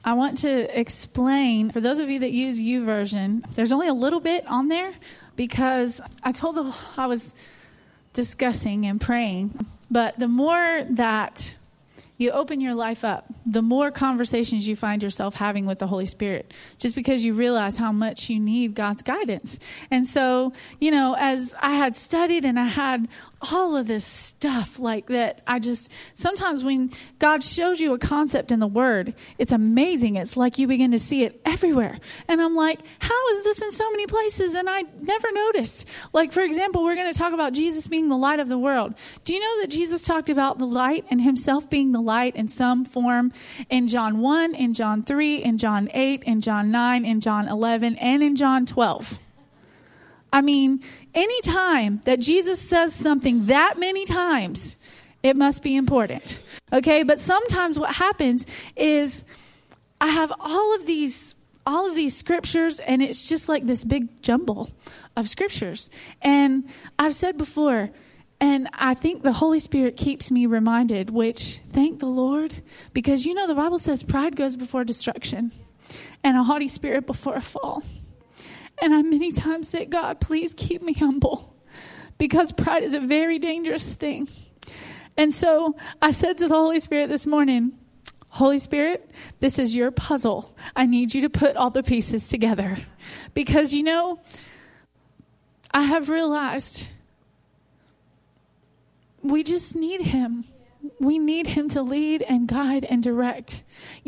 I want to explain, for those of you that use YouVersion, there's only a little bit on there because I was discussing and praying, but the more that you open your life up, the more conversations you find yourself having with the Holy Spirit, just because you realize how much you need God's guidance. And so, as I had studied and I had all of this stuff like that, sometimes when God shows you a concept in the Word, it's amazing. It's like you begin to see it everywhere. And I'm like, how is this in so many places? And I never noticed. Like, for example, we're going to talk about Jesus being the light of the world. Do you know that Jesus talked about the light and himself being the light in some form in John 1, in John 3, in John 8, in John 9, in John 11, and in John 12? I mean, any time that Jesus says something that many times, it must be important. Okay, but sometimes what happens is I have all of these scriptures, and it's just like this big jumble of scriptures. And I've said before, and I think the Holy Spirit keeps me reminded, which, thank the Lord, because the Bible says pride goes before destruction and a haughty spirit before a fall. And I many times say, God, please keep me humble, because pride is a very dangerous thing. And so I said to the Holy Spirit this morning, Holy Spirit, this is your puzzle. I need you to put all the pieces together. Because, I have realized we just need him. We need him to lead and guide and direct,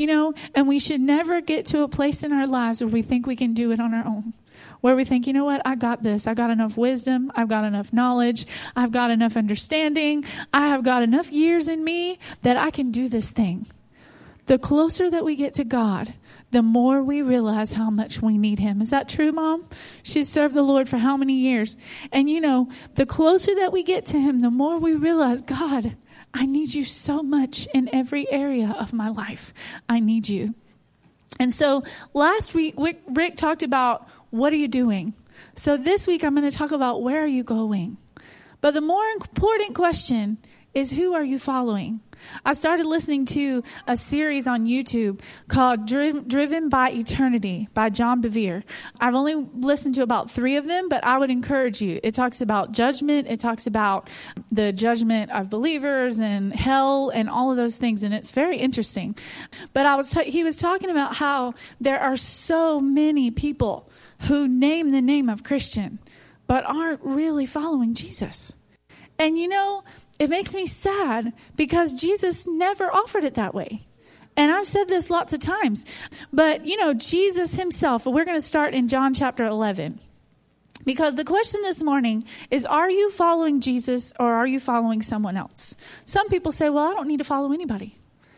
and we should never get to a place in our lives where we think we can do it on our own. Where we think, I got this. I got enough wisdom. I've got enough knowledge. I've got enough understanding. I have got enough years in me that I can do this thing. The closer that we get to God, the more we realize how much we need him. Is that true, Mom? She's served the Lord for how many years? And the closer that we get to him, the more we realize, God, I need you so much in every area of my life. I need you. And so last week, Rick talked about, what are you doing? So this week, I'm going to talk about, where are you going? But the more important question is, who are you following? I started listening to a series on YouTube called Driven by Eternity by John Bevere. I've only listened to about 3 of them, but I would encourage you. It talks about judgment. It talks about the judgment of believers and hell and all of those things, and it's very interesting. But he was talking about how there are so many people who name the name of Christian, but aren't really following Jesus. And it makes me sad, because Jesus never offered it that way. And I've said this lots of times, but Jesus himself, we're going to start in John chapter 11, because the question this morning is, are you following Jesus or are you following someone else? Some people say, well, I don't need to follow anybody.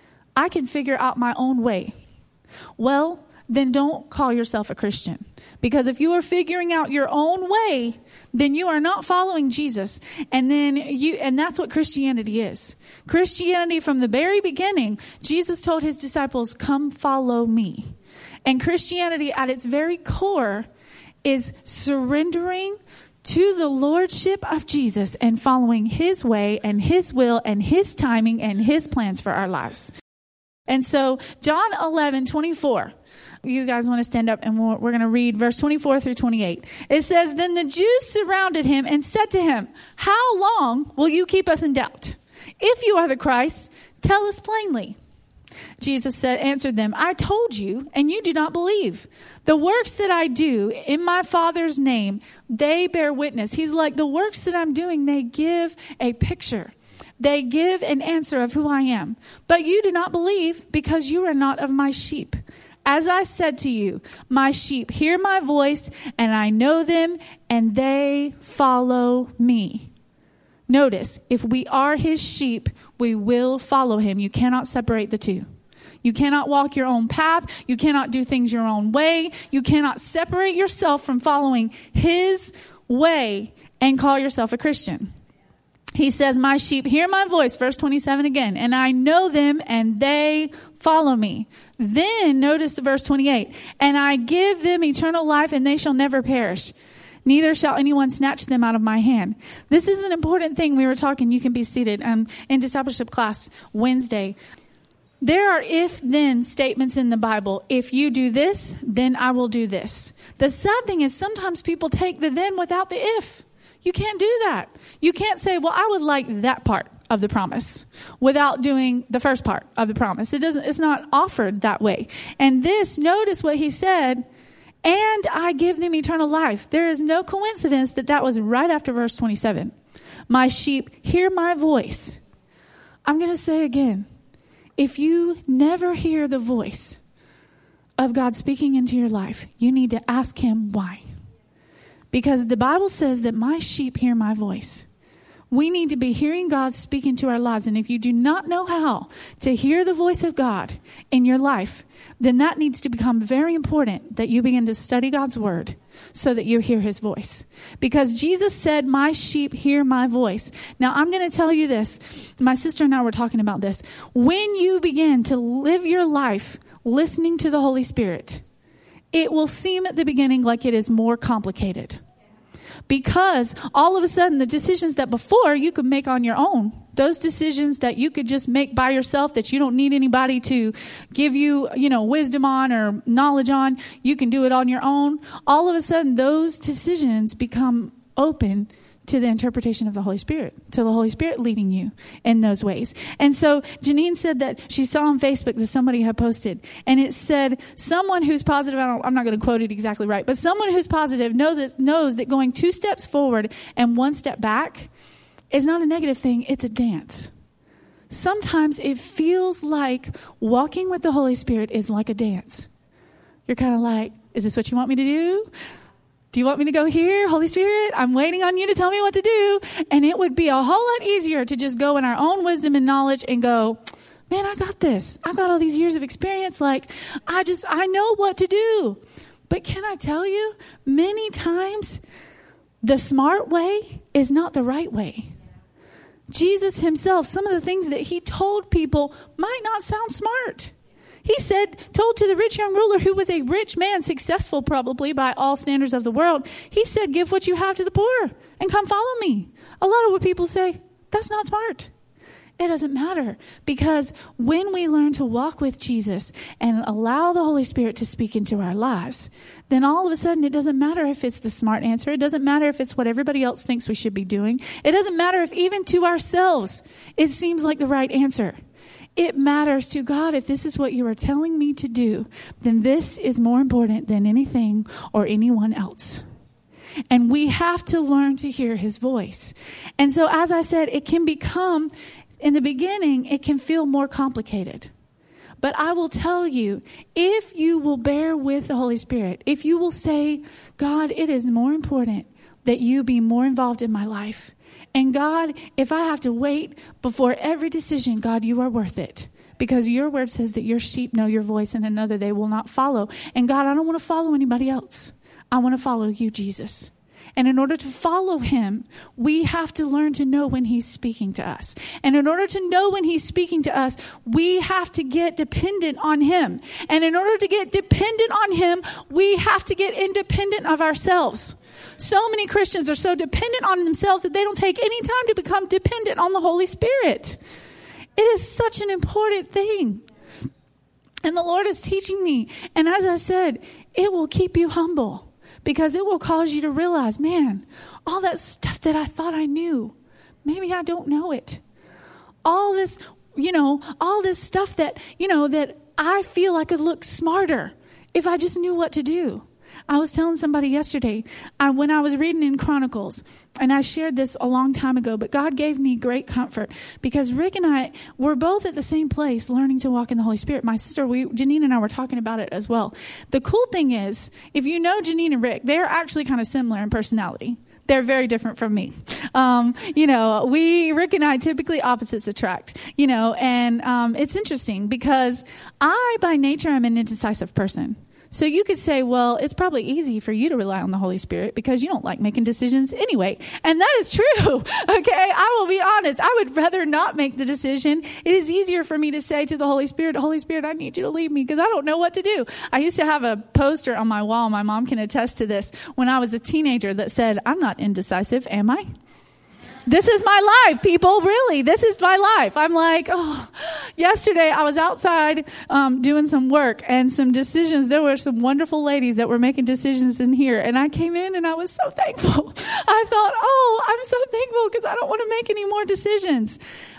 I can figure out my own way. Well, then don't call yourself a Christian. Because if you are figuring out your own way, then you are not following Jesus. And that's what Christianity is. Christianity, from the very beginning, Jesus told his disciples, come follow me. And Christianity at its very core is surrendering to the lordship of Jesus and following his way and his will and his timing and his plans for our lives. And so John 11:24. You guys want to stand up, and we're going to read verse 24 through 28. It says, then the Jews surrounded him and said to him, how long will you keep us in doubt? If you are the Christ, tell us plainly. Jesus answered them, I told you, and you do not believe. The works that I do in my Father's name, they bear witness. He's like, the works that I'm doing, they give a picture. They give an answer of who I am. But you do not believe, because you are not of my sheep. As I said to you, my sheep hear my voice, and I know them, and they follow me. Notice, if we are his sheep, we will follow him. You cannot separate the two. You cannot walk your own path. You cannot do things your own way. You cannot separate yourself from following his way and call yourself a Christian. He says, my sheep hear my voice, verse 27 again, and I know them, and they follow me. Then notice the verse 28, and I give them eternal life, and they shall never perish. Neither shall anyone snatch them out of my hand. This is an important thing. We were talking, you can be seated, in discipleship class Wednesday. There are if-then statements in the Bible. If you do this, then I will do this. The sad thing is sometimes people take the then without the if. You can't do that. You can't say, well, I would like that part of the promise without doing the first part of the promise. It's not offered that way. And this, notice what he said, and I give them eternal life. There is no coincidence that was right after verse 27. My sheep hear my voice. I'm going to say again, if you never hear the voice of God speaking into your life, you need to ask him why. Because the Bible says that my sheep hear my voice. We need to be hearing God speak into our lives. And if you do not know how to hear the voice of God in your life, then that needs to become very important that you begin to study God's word so that you hear his voice. Because Jesus said, my sheep hear my voice. Now, I'm going to tell you this. My sister and I were talking about this. When you begin to live your life listening to the Holy Spirit, it will seem at the beginning like it is more complicated. Because all of a sudden, the decisions that before you could make on your own, those decisions that you could just make by yourself, that you don't need anybody to give you, wisdom on or knowledge on, you can do it on your own. All of a sudden, those decisions become open to the interpretation of the Holy Spirit, to the Holy Spirit leading you in those ways. And so Janine said that she saw on Facebook that somebody had posted, and it said, someone who's positive, I'm not going to quote it exactly right, but someone who's positive knows that going 2 steps forward and 1 step back is not a negative thing, it's a dance. Sometimes it feels like walking with the Holy Spirit is like a dance. You're kind of like, is this what you want me to do? Do you want me to go here? Holy Spirit, I'm waiting on you to tell me what to do. And it would be a whole lot easier to just go in our own wisdom and knowledge and go, man, I got this. I've got all these years of experience. Like, I know what to do. But can I tell you, many times the smart way is not the right way. Jesus himself, some of the things that he told people might not sound smart. He told to the rich young ruler, who was a rich man, successful probably by all standards of the world, he said, give what you have to the poor and come follow me. A lot of what people say, that's not smart. It doesn't matter, because when we learn to walk with Jesus and allow the Holy Spirit to speak into our lives, then all of a sudden it doesn't matter if it's the smart answer. It doesn't matter if it's what everybody else thinks we should be doing. It doesn't matter if even to ourselves it seems like the right answer. It matters to God. If this is what you are telling me to do, then this is more important than anything or anyone else. And we have to learn to hear his voice. And so, as I said, it can become, in the beginning, it can feel more complicated. But I will tell you, if you will bear with the Holy Spirit, if you will say, God, it is more important that you be more involved in my life. And God, if I have to wait before every decision, God, you are worth it. Because your word says that your sheep know your voice and another they will not follow. And God, I don't want to follow anybody else. I want to follow you, Jesus. And in order to follow him, we have to learn to know when he's speaking to us. And in order to know when he's speaking to us, we have to get dependent on him. And in order to get dependent on him, we have to get independent of ourselves. So many Christians are so dependent on themselves that they don't take any time to become dependent on the Holy Spirit. It is such an important thing. And the Lord is teaching me. And as I said, it will keep you humble, because it will cause you to realize, man, all that stuff that I thought I knew, maybe I don't know it. All this, all this stuff that, that I feel I could look smarter if I just knew what to do. I was telling somebody yesterday, when I was reading in Chronicles, and I shared this a long time ago, but God gave me great comfort, because Rick and I were both at the same place learning to walk in the Holy Spirit. My sister, Janine and I were talking about it as well. The cool thing is, if you know Janine and Rick, they're actually kind of similar in personality. They're very different from me. Rick and I, typically opposites attract, and it's interesting because I, by nature, am an indecisive person. So you could say, well, it's probably easy for you to rely on the Holy Spirit because you don't like making decisions anyway. And that is true. Okay. I will be honest. I would rather not make the decision. It is easier for me to say to the Holy Spirit, I need you to lead me because I don't know what to do. I used to have a poster on my wall. My mom can attest to this when I was a teenager that said, I'm not indecisive, am I? This is my life, people. Really, this is my life. I'm like, yesterday I was outside doing some work and some decisions. There were some wonderful ladies that were making decisions in here. And I came in and I was so thankful. I thought, I'm so thankful because I don't want to make any more decisions.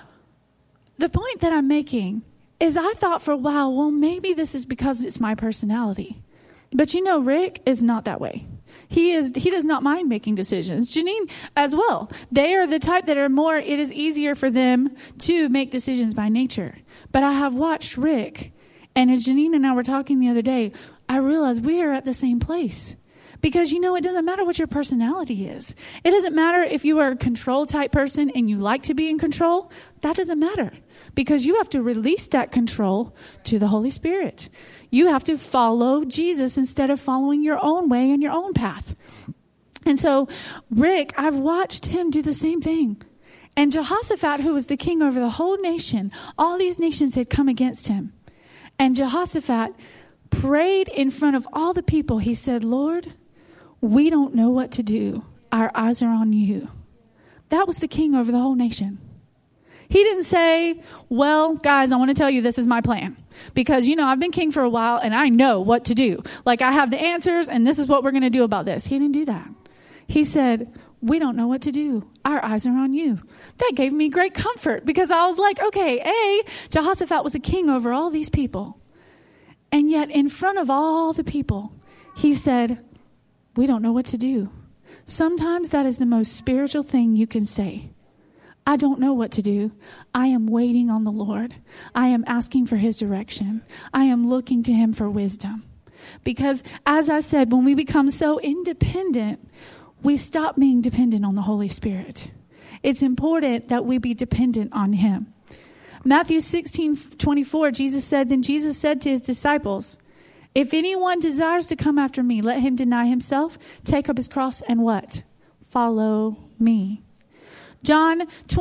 The point that I'm making is I thought for a while, well, maybe this is because it's my personality. But Rick is not that way. He does not mind making decisions. Janine as well. They are the type that are more, it is easier for them to make decisions by nature. But I have watched Rick, and as Janine and I were talking the other day, I realized we are at the same place. Because, it doesn't matter what your personality is. It doesn't matter if you are a control type person and you like to be in control. That doesn't matter. Because you have to release that control to the Holy Spirit. You have to follow Jesus instead of following your own way and your own path. And so, Rick, I've watched him do the same thing. And Jehoshaphat, who was the king over the whole nation, all these nations had come against him. And Jehoshaphat prayed in front of all the people. He said, Lord, we don't know what to do. Our eyes are on you. That was the king over the whole nation. He didn't say, well, guys, I want to tell you this is my plan. Because, I've been king for a while and I know what to do. Like I have the answers and this is what we're going to do about this. He didn't do that. He said, we don't know what to do. Our eyes are on you. That gave me great comfort because I was like, okay, Jehoshaphat was a king over all these people. And yet in front of all the people, he said, we don't know what to do. Sometimes that is the most spiritual thing you can say. I don't know what to do. I am waiting on the Lord. I am asking for his direction. I am looking to him for wisdom. Because as I said, when we become so independent, we stop being dependent on the Holy Spirit. It's important that we be dependent on him. Matthew 16:24, then Jesus said to his disciples, if anyone desires to come after me, let him deny himself, take up his cross, and what? Follow me. John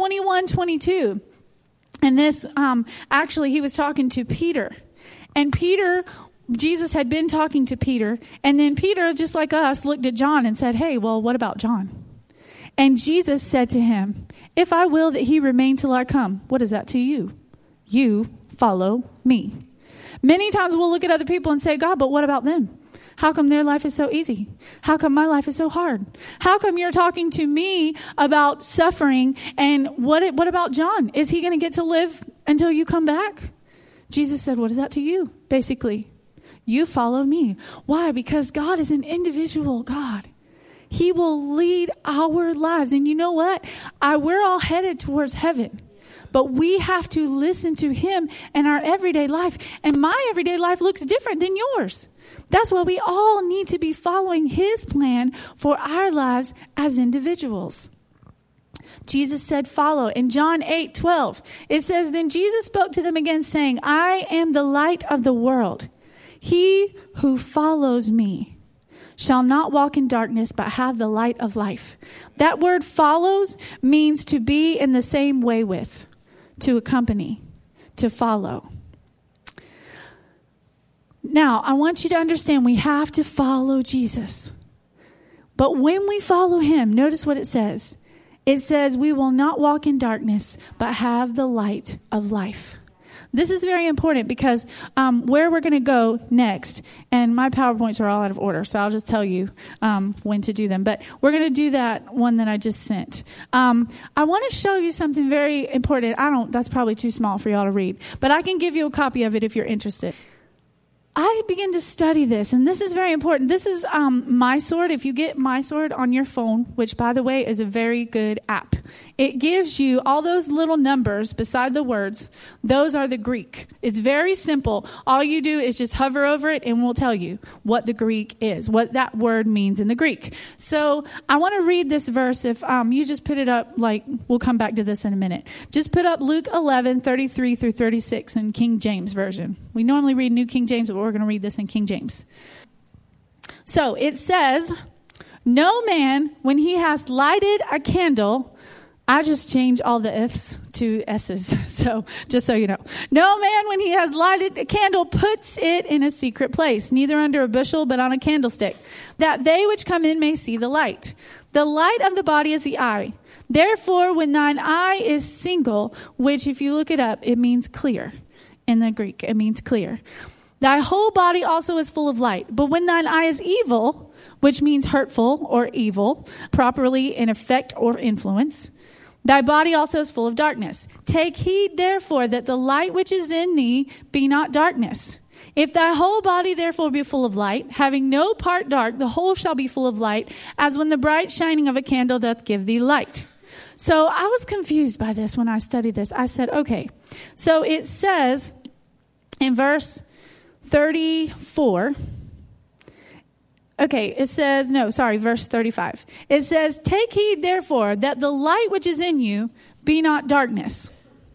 21:22. And this, actually, he was talking to Peter. And Jesus had been talking to Peter. And then Peter, just like us, looked at John and said, hey, well, what about John? And Jesus said to him, if I will that he remain till I come, what is that to you? You follow me. Many times we'll look at other people and say, God, but what about them? How come their life is so easy? How come my life is so hard? How come you're talking to me about suffering? And what about John? Is he going to get to live until you come back? Jesus said, what is that to you? Basically, you follow me. Why? Because God is an individual God. He will lead our lives. And you know what? We're all headed towards heaven. But we have to listen to him in our everyday life. And my everyday life looks different than yours. That's why we all need to be following his plan for our lives as individuals. Jesus said, follow. In John 8:12, it says, then Jesus spoke to them again, saying, I am the light of the world. He who follows me shall not walk in darkness, but have the light of life. That word follows means to be in the same way with, to accompany, to follow. Now, I want you to understand we have to follow Jesus. But when we follow him, notice what it says. It says we will not walk in darkness, but have the light of life. This is very important because where we're going to go next, and my PowerPoints are all out of order, so I'll just tell you when to do them. But we're going to do that one that I just sent. I want to show you something very important. That's probably too small for y'all to read, but I can give you a copy of it if you're interested. I began to study this, and this is very important. This is MySword. If you get MySword on your phone, which, by the way, is a very good app, it gives you all those little numbers beside the words. Those are the Greek. It's very simple. All you do is just hover over it, and we'll tell you what the Greek is, what that word means in the Greek. So I want to read this verse. If you just put it up, we'll come back to this in a minute. Just put up Luke 11:33 through 36 in King James Version. We normally read New King James, but we're going to read this in King James. So it says, no man, when he has lighted a candle, I just change all the F's to S's. So just so you know. No man, when he has lighted a candle, puts it in a secret place, neither under a bushel, but on a candlestick, that they which come in may see the light. The light of the body is the eye. Therefore, when thine eye is single, which if you look it up, it means clear. In the Greek, it means clear. Thy whole body also is full of light. But when thine eye is evil, which means hurtful or evil, properly in effect or influence, thy body also is full of darkness. Take heed, therefore, that the light which is in thee be not darkness. If thy whole body therefore be full of light, having no part dark, the whole shall be full of light, as when the bright shining of a candle doth give thee light. So I was confused by this when I studied this. I said, okay, so it says in verse 34, verse 35. It says, take heed, therefore, that the light which is in you be not darkness.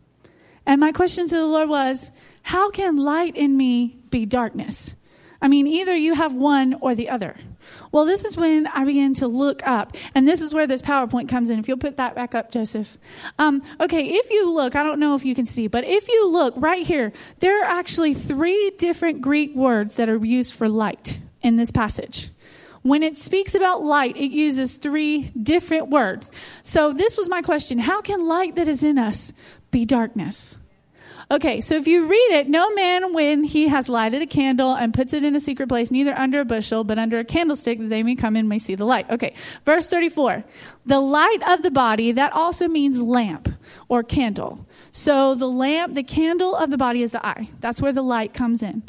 And my question to the Lord was, how can light in me be darkness? I mean, either you have one or the other. Well, this is when I began to look up, and this is where this PowerPoint comes in. If you'll put that back up, Joseph. Okay, if you look, I don't know if you can see, but if you look right here, there are actually 3 different Greek words that are used for light in this passage. When it speaks about light, it uses 3 different words. So this was my question. How can light that is in us be darkness? Okay, so if you read it, no man when he has lighted a candle and puts it in a secret place, neither under a bushel, but under a candlestick, that they may come in may see the light. Okay, verse 34. The light of the body, that also means lamp or candle. So the candle of the body is the eye. That's where the light comes in.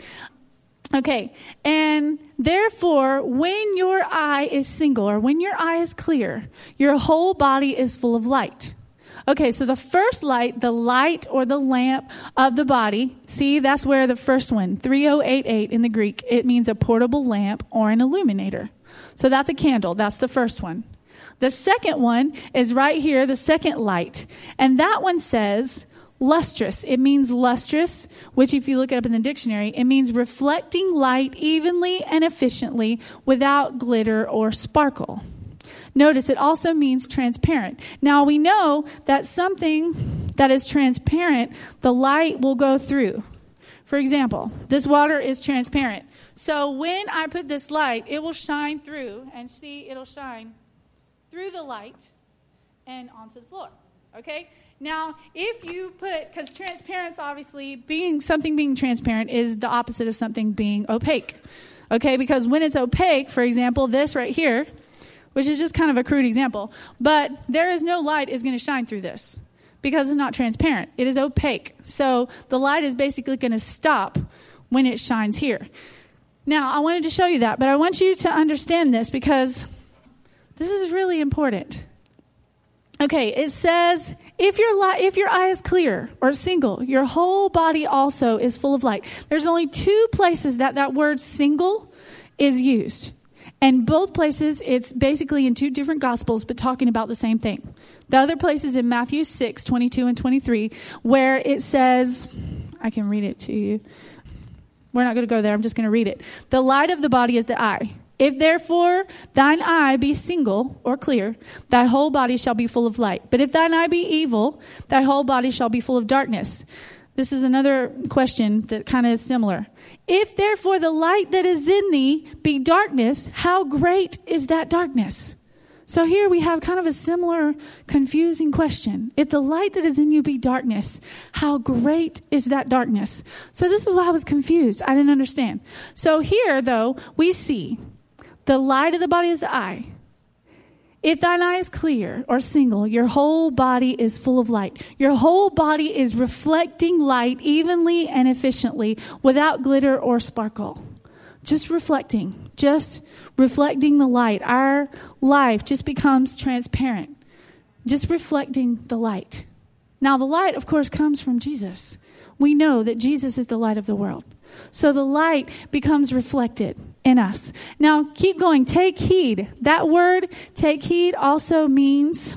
Okay, and therefore, when your eye is single, or when your eye is clear, your whole body is full of light. Okay, so the first light, the light or the lamp of the body, see, that's where the first one, 3088 in the Greek, it means a portable lamp or an illuminator. So that's a candle. That's the first one. The second one is right here, the second light. And that one says lustrous. It means lustrous, which if you look it up in the dictionary, it means reflecting light evenly and efficiently without glitter or sparkle. Notice it also means transparent. Now we know that something that is transparent, the light will go through. For example, this water is transparent. So when I put this light, it will shine through, and see, it'll shine through the light and onto the floor. Okay? Now, if you put, because transparency, obviously, being transparent is the opposite of something being opaque. Okay? Because when it's opaque, for example, this right here, which is just kind of a crude example, but there is no light is going to shine through this because it's not transparent. It is opaque. So the light is basically going to stop when it shines here. Now, I wanted to show you that, but I want you to understand this because this is really important. Okay, it says, if your eye is clear or single, your whole body also is full of light. There's only 2 places that word single is used. And both places, it's basically in 2 different gospels, but talking about the same thing. The other place is in Matthew 6, 22 and 23, where it says, I can read it to you. We're not going to go there. I'm just going to read it. The light of the body is the eye. If therefore thine eye be single or clear, thy whole body shall be full of light. But if thine eye be evil, thy whole body shall be full of darkness. This is another question that kind of is similar. If therefore the light that is in thee be darkness, how great is that darkness? So here we have kind of a similar confusing question. If the light that is in you be darkness, how great is that darkness? So this is why I was confused. I didn't understand. So here, though, we see the light of the body is the eye. If thine eye is clear or single, your whole body is full of light. Your whole body is reflecting light evenly and efficiently without glitter or sparkle. Just reflecting the light. Our life just becomes transparent. Just reflecting the light. Now, the light, of course, comes from Jesus. We know that Jesus is the light of the world. So the light becomes reflected in us. Now, keep going. Take heed. That word, take heed, also means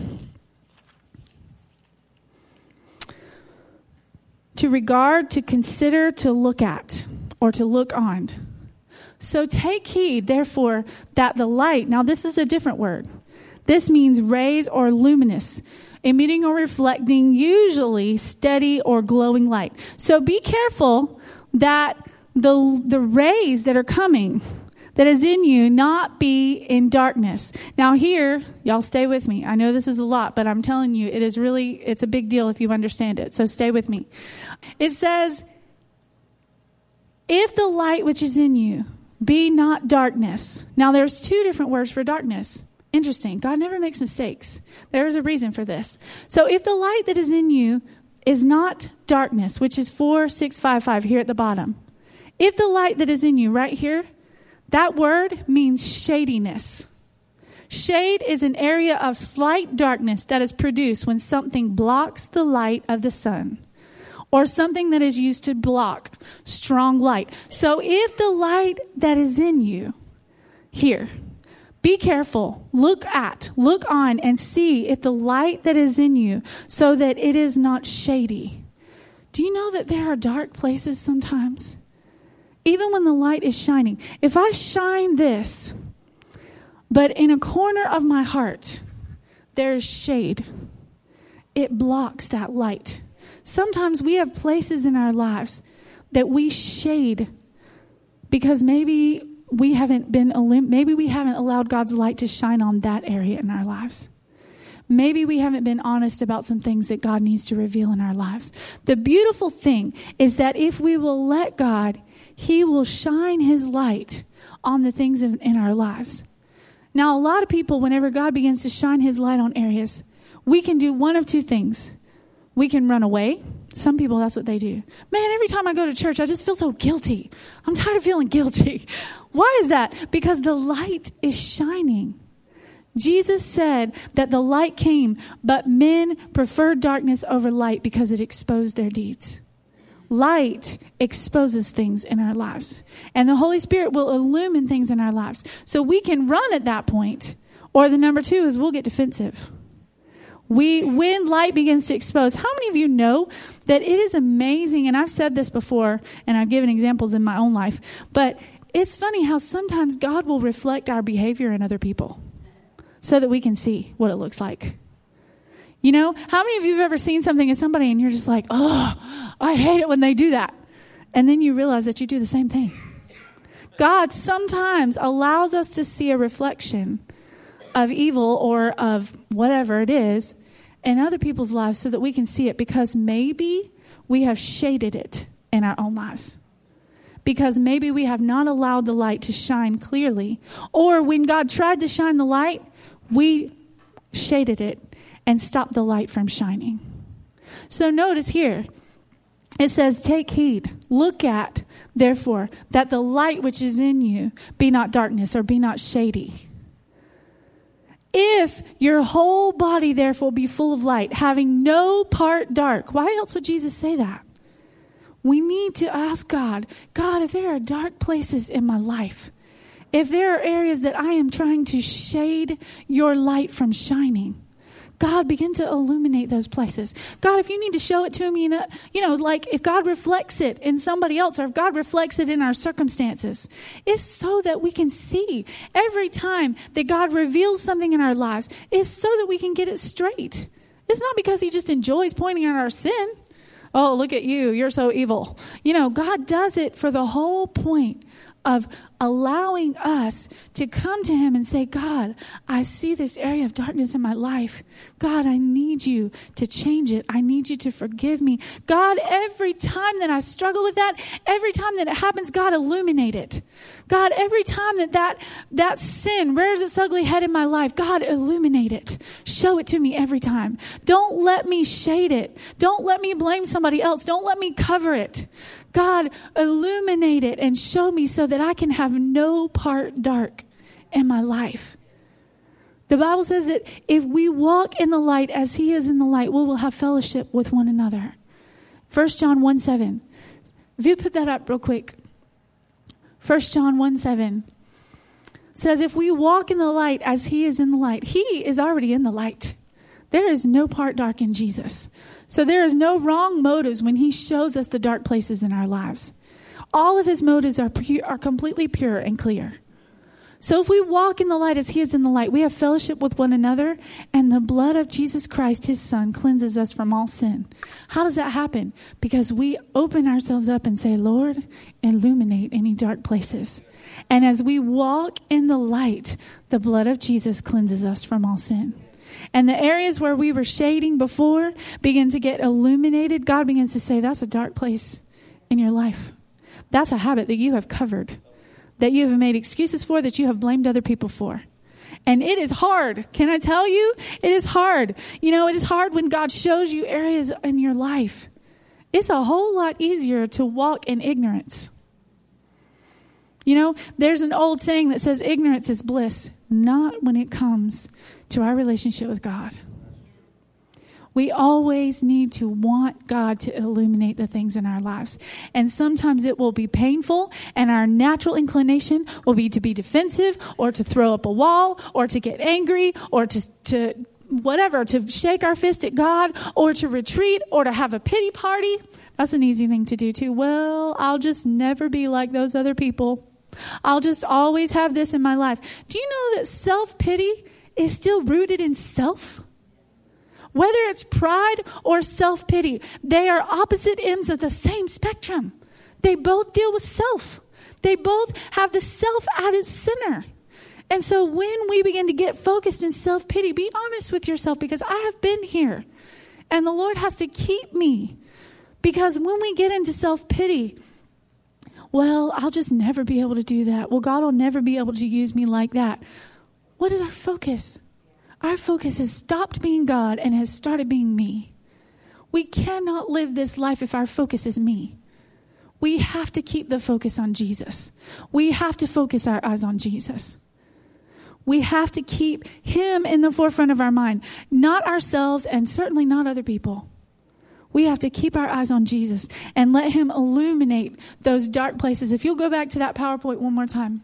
to regard, to consider, to look at, or to look on. So take heed, therefore, that the light, now this is a different word. This means rays or luminous. emitting or reflecting usually steady or glowing light. So be careful that the rays that are coming, that is in you, not be in darkness. Now here, y'all stay with me. I know this is a lot, but I'm telling you, it's a big deal if you understand it. So stay with me. It says, if the light which is in you be not darkness. Now there's two different words for darkness. Interesting. God never makes mistakes. There is a reason for this. So if the light that is in you is not darkness, which is 4655 here at the bottom. If the light that is in you right here, that word means shadiness. Shade is an area of slight darkness that is produced when something blocks the light of the sun, or something that is used to block strong light. So if the light that is in you here, be careful, look on and see if the light that is in you, so that it is not shady. Do you know that there are dark places sometimes? Even when the light is shining. If I shine this, but in a corner of my heart, there is shade. It blocks that light. Sometimes we have places in our lives that we shade because maybe we haven't allowed God's light to shine on that area in our lives. Maybe we haven't been honest about some things that God needs to reveal in our lives. The beautiful thing is that if we will let God, He will shine His light on the things in our lives. Now, a lot of people, whenever God begins to shine His light on areas, we can do one of two things. We can run away. Some people, that's what they do. Man, every time I go to church, I just feel so guilty. I'm tired of feeling guilty. Why is that? Because the light is shining. Jesus said that the light came, but men preferred darkness over light because it exposed their deeds. Light exposes things in our lives, and the Holy Spirit will illumine things in our lives. So we can run at that point, or the number two is we'll get defensive. When light begins to expose, how many of you know that it is amazing? And I've said this before, and I've given examples in my own life, but it's funny how sometimes God will reflect our behavior in other people so that we can see what it looks like. You know, how many of you have ever seen something in somebody and you're just like, oh, I hate it when they do that. And then you realize that you do the same thing. God sometimes allows us to see a reflection of evil or of whatever it is in other people's lives so that we can see it, because maybe we have shaded it in our own lives. Because maybe we have not allowed the light to shine clearly. Or when God tried to shine the light, we shaded it and stopped the light from shining. So notice here, it says, take heed, look at, therefore, that the light which is in you be not darkness or be not shady. If your whole body, therefore, be full of light, having no part dark. Why else would Jesus say that? We need to ask God, if there are dark places in my life, if there are areas that I am trying to shade your light from shining, God, begin to illuminate those places. God, if you need to show it to me, like if God reflects it in somebody else, or if God reflects it in our circumstances, it's so that we can see. Every time that God reveals something in our lives, it's so that we can get it straight. It's not because He just enjoys pointing out our sin. Oh, look at you. You're so evil. God does it for the whole point of allowing us to come to Him and say, God, I see this area of darkness in my life. God, I need you to change it. I need you to forgive me. God, every time that I struggle with that, every time that it happens, God, illuminate it. God, every time that sin rears its ugly head in my life, God, illuminate it. Show it to me every time. Don't let me shade it. Don't let me blame somebody else. Don't let me cover it. God, illuminate it and show me so that I can have no part dark in my life. The Bible says that if we walk in the light as He is in the light, we will have fellowship with one another. 1 John 1:7. If you put that up real quick. 1 John 1:7 says, if we walk in the light as He is in the light, He is already in the light. There is no part dark in Jesus. So there is no wrong motives when He shows us the dark places in our lives. All of His motives are completely pure and clear. So if we walk in the light as he is in the light, we have fellowship with one another, and the blood of Jesus Christ, his son, cleanses us from all sin. How does that happen? Because we open ourselves up and say, Lord, illuminate any dark places. And as we walk in the light, the blood of Jesus cleanses us from all sin. And the areas where we were shading before begin to get illuminated. God begins to say, that's a dark place in your life. That's a habit that you have covered, that you have made excuses for, that you have blamed other people for. And it is hard. Can I tell you? It is hard. You know, it is hard when God shows you areas in your life. It's a whole lot easier to walk in ignorance. You know, there's an old saying that says ignorance is bliss, not when it comes to our relationship with God. We always need to want God to illuminate the things in our lives. And sometimes it will be painful, and our natural inclination will be to be defensive or to throw up a wall or to get angry or to whatever, to shake our fist at God or to retreat or to have a pity party. That's an easy thing to do too. Well, I'll just never be like those other people. I'll just always have this in my life. Do you know that self-pity is still rooted in self? Whether it's pride or self-pity, they are opposite ends of the same spectrum. They both deal with self. They both have the self at its center. And so when we begin to get focused in self-pity, be honest with yourself, because I have been here. And the Lord has to keep me. Because when we get into self-pity, well, I'll just never be able to do that. Well, God will never be able to use me like that. What is our focus? Our focus has stopped being God and has started being me. We cannot live this life if our focus is me. We have to keep the focus on Jesus. We have to focus our eyes on Jesus. We have to keep him in the forefront of our mind, not ourselves and certainly not other people. We have to keep our eyes on Jesus and let him illuminate those dark places. If you'll go back to that PowerPoint one more time.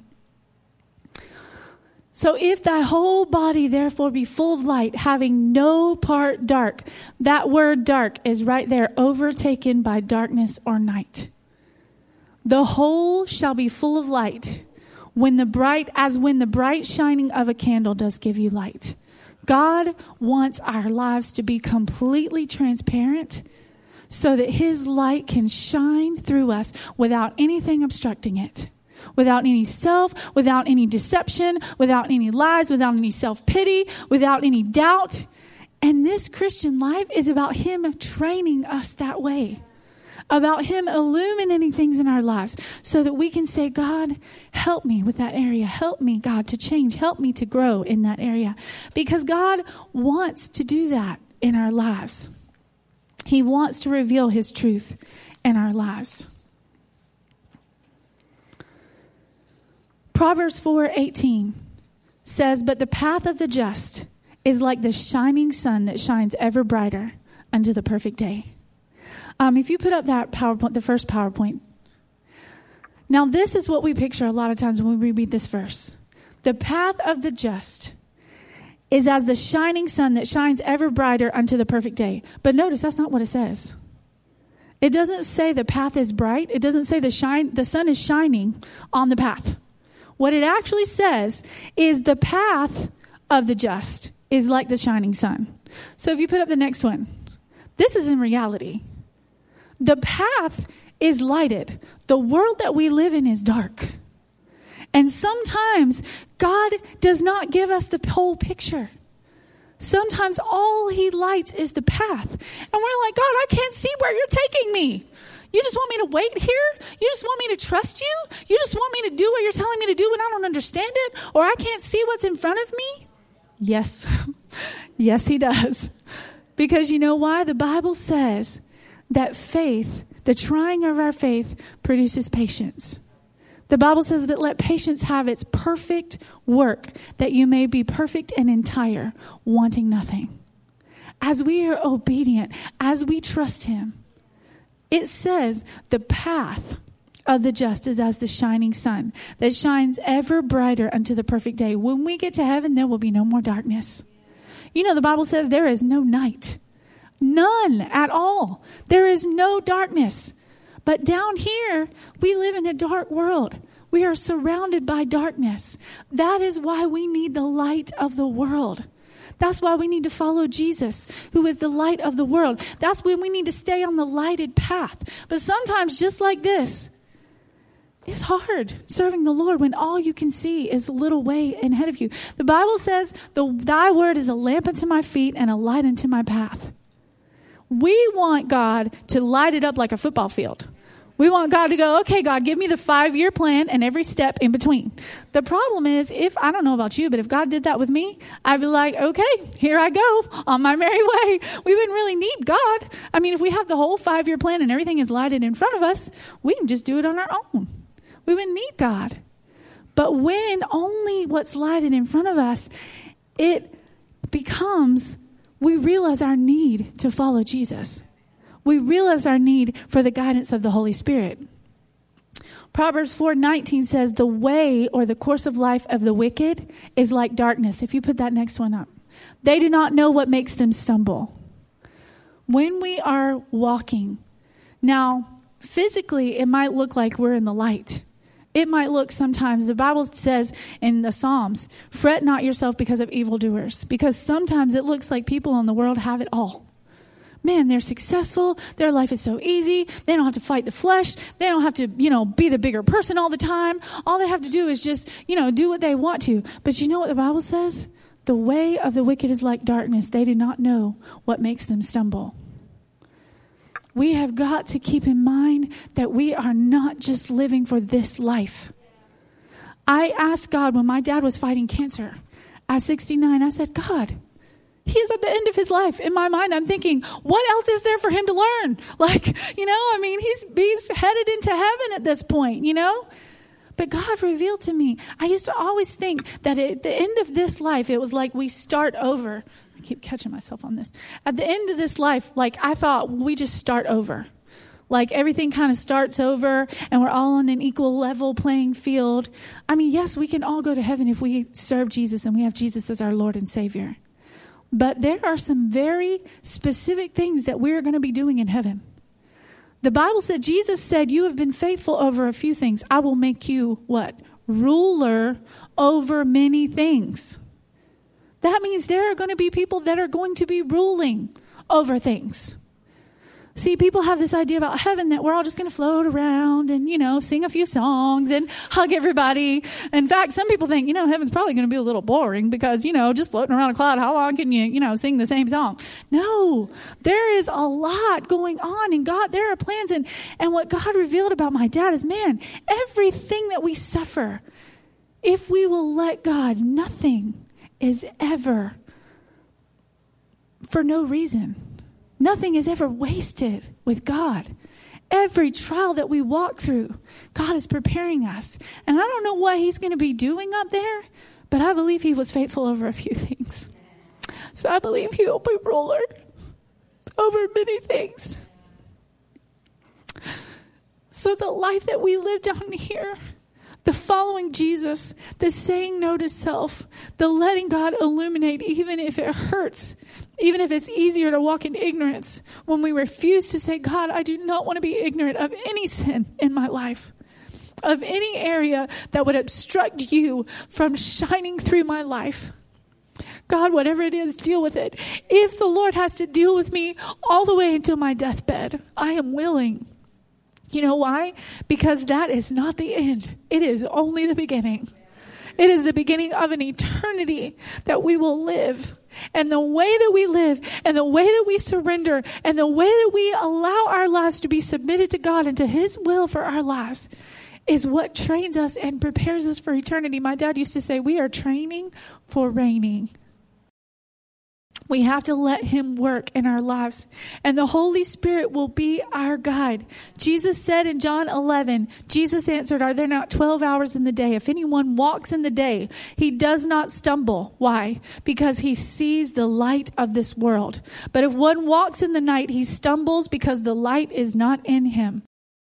So if thy whole body therefore be full of light, having no part dark, that word dark is right there, overtaken by darkness or night. The whole shall be full of light, when the bright shining of a candle does give you light. God wants our lives to be completely transparent so that his light can shine through us without anything obstructing it. Without any self, without any deception, without any lies, without any self-pity, without any doubt. And this Christian life is about him training us that way. About him illuminating things in our lives so that we can say, God, help me with that area. Help me, God, to change. Help me to grow in that area. Because God wants to do that in our lives. He wants to reveal his truth in our lives. Proverbs 4:18 says, but the path of the just is like the shining sun that shines ever brighter unto the perfect day. If you put up that PowerPoint, the first PowerPoint. Now this is what we picture a lot of times when we read this verse. The path of the just is as the shining sun that shines ever brighter unto the perfect day. But notice that's not what it says. It doesn't say the path is bright. It doesn't say the sun is shining on the path. What it actually says is the path of the just is like the shining sun. So if you put up the next one, this is in reality. The path is lighted. The world that we live in is dark. And sometimes God does not give us the whole picture. Sometimes all he lights is the path. And we're like, God, I can't see where you're taking me. You just want me to wait here? You just want me to trust you? You just want me to do what you're telling me to do when I don't understand it? Or I can't see what's in front of me? Yes. Yes, he does. Because you know why? The Bible says that faith, the trying of our faith, produces patience. The Bible says that let patience have its perfect work, that you may be perfect and entire, wanting nothing. As we are obedient, as we trust him, it says the path of the just is as the shining sun that shines ever brighter unto the perfect day. When we get to heaven, there will be no more darkness. You know, the Bible says there is no night. None at all. There is no darkness. But down here, we live in a dark world. We are surrounded by darkness. That is why we need the light of the world. That's why we need to follow Jesus, who is the light of the world. That's when we need to stay on the lighted path. But sometimes, just like this, it's hard serving the Lord when all you can see is a little way ahead of you. The Bible says, thy word is a lamp unto my feet and a light unto my path. We want God to light it up like a football field. We want God to go, okay, God, give me the 5-year plan and every step in between. The problem is, I don't know about you, but if God did that with me, I'd be like, okay, here I go on my merry way. We wouldn't really need God. I mean, if we have the whole 5-year plan and everything is lighted in front of us, we can just do it on our own. We wouldn't need God. But when only what's lighted in front of us, it becomes, we realize our need to follow Jesus. We realize our need for the guidance of the Holy Spirit. Proverbs 4:19 says, the way or the course of life of the wicked is like darkness. If you put that next one up. They do not know what makes them stumble. When we are walking, now physically it might look like we're in the light. It might look sometimes, the Bible says in the Psalms, fret not yourself because of evildoers. Because sometimes it looks like people in the world have it all. Man, they're successful. Their life is so easy. They don't have to fight the flesh. They don't have to, be the bigger person all the time. All they have to do is just, do what they want to. But you know what the Bible says? The way of the wicked is like darkness. They do not know what makes them stumble. We have got to keep in mind that we are not just living for this life. I asked God when my dad was fighting cancer at 69, I said, God, he is at the end of his life. In my mind, I'm thinking, what else is there for him to learn? He's headed into heaven at this point, But God revealed to me. I used to always think that at the end of this life, it was like we start over. I keep catching myself on this. At the end of this life, I thought we just start over. Like everything kind of starts over and we're all on an equal level playing field. I mean, yes, we can all go to heaven if we serve Jesus and we have Jesus as our Lord and Savior. But there are some very specific things that we're going to be doing in heaven. The Bible said, Jesus said, you have been faithful over a few things. I will make you what? Ruler over many things. That means there are going to be people that are going to be ruling over things. See, people have this idea about heaven that we're all just going to float around and, sing a few songs and hug everybody. In fact, some people think, heaven's probably going to be a little boring because, just floating around a cloud, how long can you, sing the same song? No, there is a lot going on in God. There are plans. And what God revealed about my dad is, man, everything that we suffer, if we will let God, nothing is ever for no reason. Nothing is ever wasted with God. Every trial that we walk through, God is preparing us. And I don't know what he's going to be doing up there, but I believe he was faithful over a few things. So I believe he will be ruler over many things. So the life that we live down here, the following Jesus, the saying no to self, the letting God illuminate even if it hurts, even if it's easier to walk in ignorance, when we refuse to say, God, I do not want to be ignorant of any sin in my life, of any area that would obstruct you from shining through my life. God, whatever it is, deal with it. If the Lord has to deal with me all the way until my deathbed, I am willing. You know why? Because that is not the end. It is only the beginning. It is the beginning of an eternity that we will live. And the way that we live and the way that we surrender and the way that we allow our lives to be submitted to God and to his will for our lives is what trains us and prepares us for eternity. My dad used to say, we are training for reigning. We have to let him work in our lives. And the Holy Spirit will be our guide. Jesus said in John 11, Jesus answered, are there not 12 hours in the day? If anyone walks in the day, he does not stumble. Why? Because he sees the light of this world. But if one walks in the night, he stumbles because the light is not in him.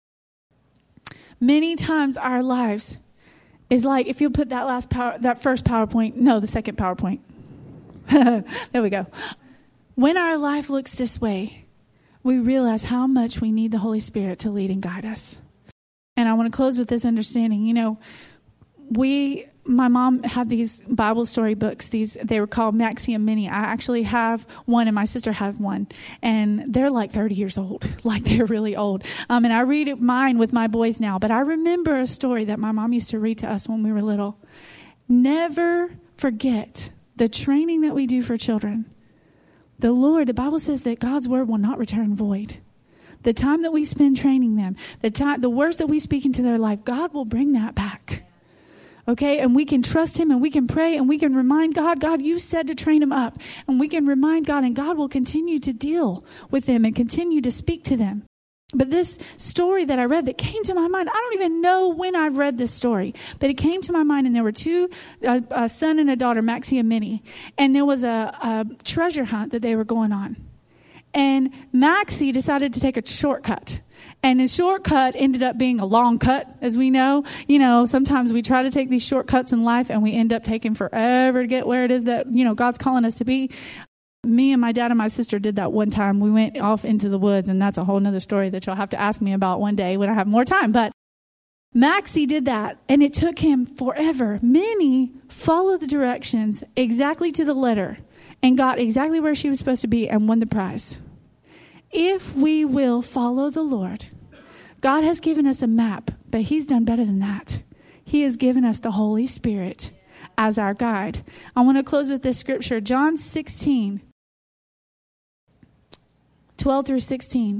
Many times our lives is like, if you put that first PowerPoint, no, the second PowerPoint. There we go. When our life looks this way, we realize how much we need the Holy Spirit to lead and guide us. And I want to close with this understanding. You know, my mom had these Bible story books. They were called Maxie and Minnie. I actually have one, and my sister has one, and they're like 30 years old. Like, they're really old. And I read mine with my boys now. But I remember a story that my mom used to read to us when we were little. Never forget the training that we do for children. The Bible says that God's word will not return void. The time that we spend training them, the words that we speak into their life, God will bring that back. Okay, and we can trust him, and we can pray, and we can remind God, you said to train him up. And we can remind God, and God will continue to deal with them and continue to speak to them. But this story that I read that came to my mind, I don't even know when I've read this story, but it came to my mind, and there were a son and a daughter, Maxie and Minnie, and there was a treasure hunt that they were going on. And Maxie decided to take a shortcut. And the shortcut ended up being a long cut, as we know. You know, sometimes we try to take these shortcuts in life and we end up taking forever to get where it is that, you know, God's calling us to be. Me and my dad and my sister did that one time. We went off into the woods, and that's a whole nother story that you'll have to ask me about one day when I have more time. But Maxie did that, and it took him forever. Minnie followed the directions exactly to the letter and got exactly where she was supposed to be and won the prize. If we will follow the Lord, God has given us a map, but he's done better than that. He has given us the Holy Spirit as our guide. I want to close with this scripture, John 16, 12 through 16.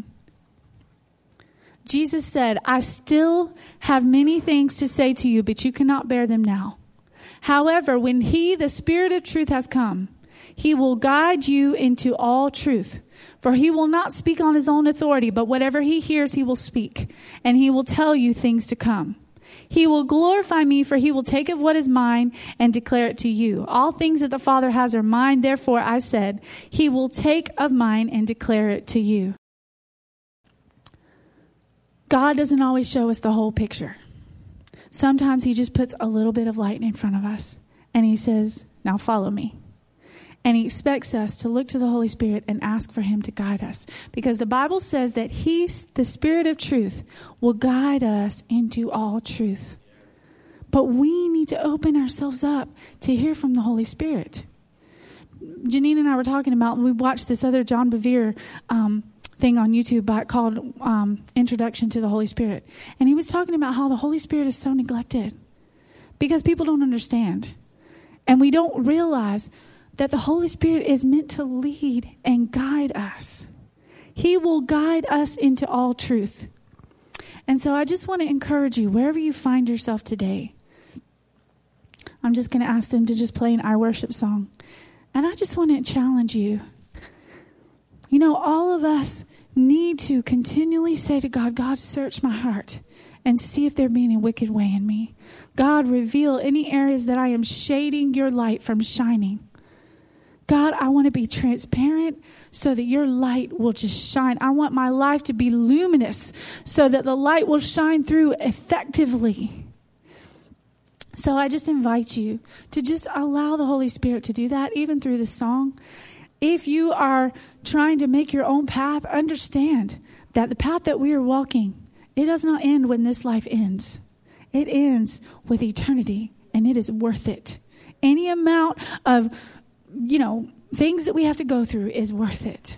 Jesus said, I still have many things to say to you, but you cannot bear them now. However, when he, the Spirit of truth, has come, he will guide you into all truth. For he will not speak on his own authority, but whatever he hears, he will speak, and he will tell you things to come. He will glorify me, for he will take of what is mine and declare it to you. All things that the Father has are mine. Therefore, I said, he will take of mine and declare it to you. God doesn't always show us the whole picture. Sometimes he just puts a little bit of light in front of us, and he says, now follow me. And he expects us to look to the Holy Spirit and ask for him to guide us. Because the Bible says that he's the Spirit of truth will guide us into all truth. But we need to open ourselves up to hear from the Holy Spirit. Janine and I were talking about, we watched this other John Bevere thing on YouTube called Introduction to the Holy Spirit. And he was talking about how the Holy Spirit is so neglected because people don't understand. And we don't realize that the Holy Spirit is meant to lead and guide us. He will guide us into all truth. And so I just want to encourage you, wherever you find yourself today, I'm just going to ask them to just play an Our Worship song. And I just want to challenge you. You know, all of us need to continually say to God, God, search my heart and see if there be any wicked way in me. God, reveal any areas that I am shading your light from shining. God, I want to be transparent so that your light will just shine. I want my life to be luminous so that the light will shine through effectively. So I just invite you to just allow the Holy Spirit to do that, even through this song. If you are trying to make your own path, understand that the path that we are walking, it does not end when this life ends. It ends with eternity, and it is worth it. Any amount of things that we have to go through is worth it.